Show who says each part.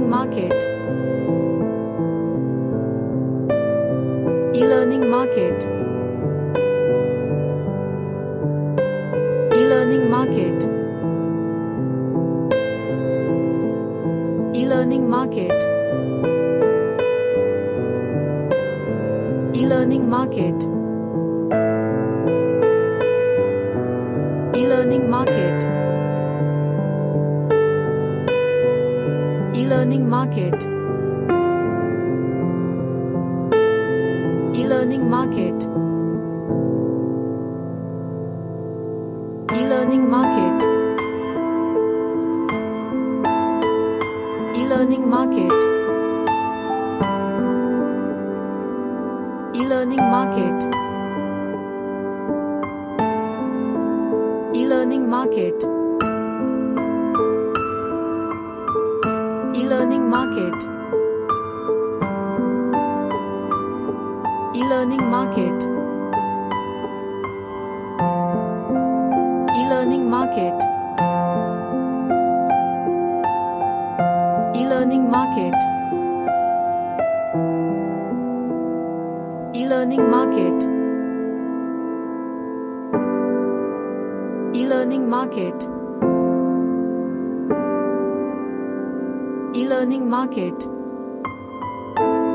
Speaker 1: market. E-learning market. E-learning market. E-learning market. E-learning market. E-learning market. E-learning market. E-learning market. E-learning market. E-learning market. E-learning market. E-learning market. E-learning market. E-learning market. E-learning market. E-learning market. E-learning market. E-learning market. E-learning market.